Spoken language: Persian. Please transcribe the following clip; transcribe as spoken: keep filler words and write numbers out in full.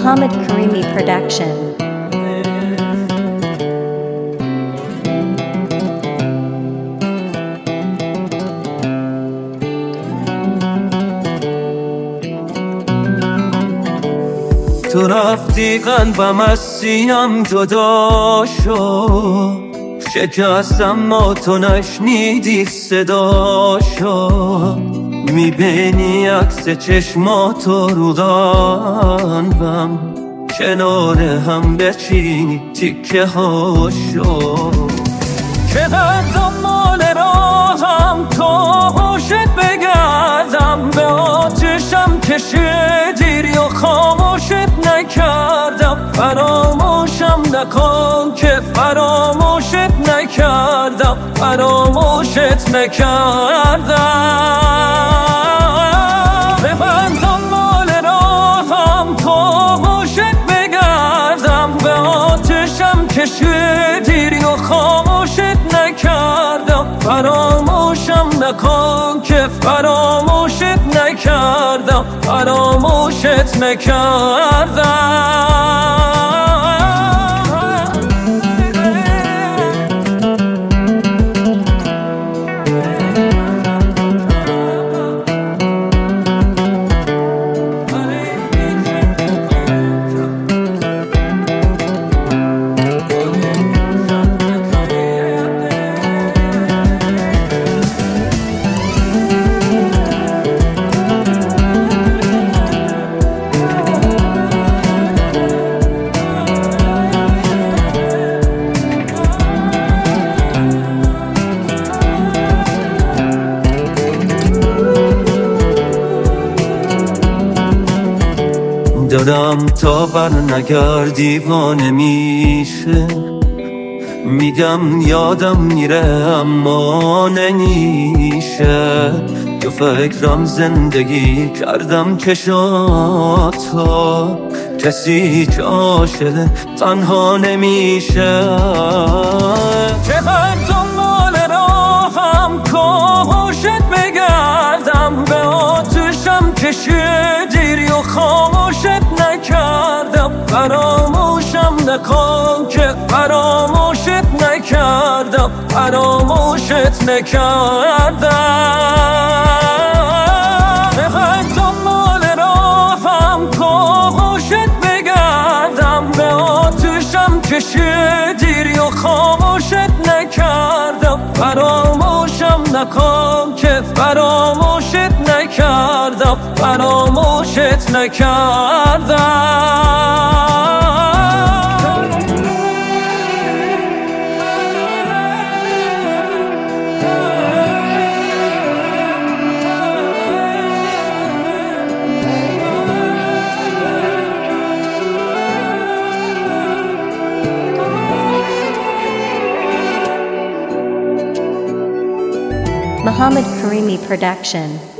Muhammad Karimi Production. تو رفتی قلبم از سیم جدا شد، شکستم ما تو نشنیدی صداشو. میبینی عکس چشماتو رو قلبم، کنار هم بچینی تیکه هاشو. چقدر دنبال راهم تو هاشت بگردم، به آتشم کشیدی و خاموشت نکردم. فراموشم نکن که فراموشت نکردم، فراموشت نکردم. ببند دنبال راهم تو هاشت بگردم، به آتشم کشیدی و خاموشت نکردم. فراموشم نکن که فراموشت نکردم، فراموشت نکردم. دادم تا بر نگرد دیوانه میشه، میگم یادم میره اما نمیشه. تو فکرم زندگی کردم چشاتو، کسی که عاشق تنها نمیشه. چقدر دنبال راهم کاشت بگردم، به آتشم کشیدی و خاموشت نکردم. فراموشم نکن که فراموشت نکردم، فراموشت نکردم. بخواید دنبال راهم کاشت بگردم، به آتشم کشیدی و خاموشت نکردم. فراموشم نکن که فراموشت نکردم، فراموشت نکردم. Muhammad Karimi Production.